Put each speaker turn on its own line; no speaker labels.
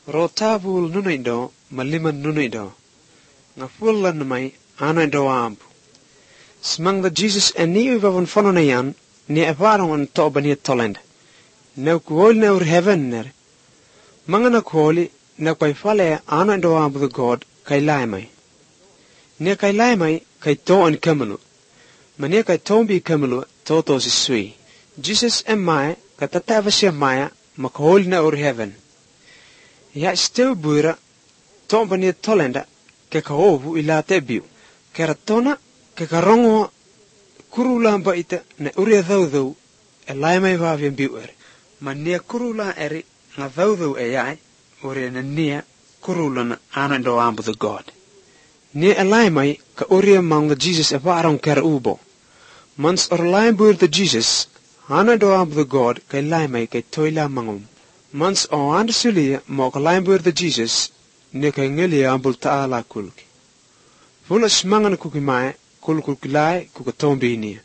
Rotavul nunaido maliman nunaido. Ngafulan mai anaido ambu. Smang da Jesus en ni uivavon fononayan ni ervaring on to baniet tolend. Nou kuhol na ur heaven ner. Mangana kuholi na kwai fale anaido ambu the God kai laimai. Ni kai laimai kai to an kamelu. Mania kai tombi kamelu to si sui. Jesus en mai ka tatavasia maya makhol na ur heaven. Ja stil buira to baniet tolenda ke kaovu ila tebiu. Keratona ke karongo kurula baita na uria dhau e laimai vavian biuer. Mania kurula eri na dhau e yai uria na nia kurula na anaido ambu the God. Nia e laimai ka uria mang the Jesus e varong kera ubo. Mans or laim buir the Jesus anaido ambu the God kai laimai kai toila mangum. Mans o andasulia mo ka laim buir the Jesus nia kai ngelia ambul taala kulki. Fula smangan kukimai kulkulkilai kukatombi nia.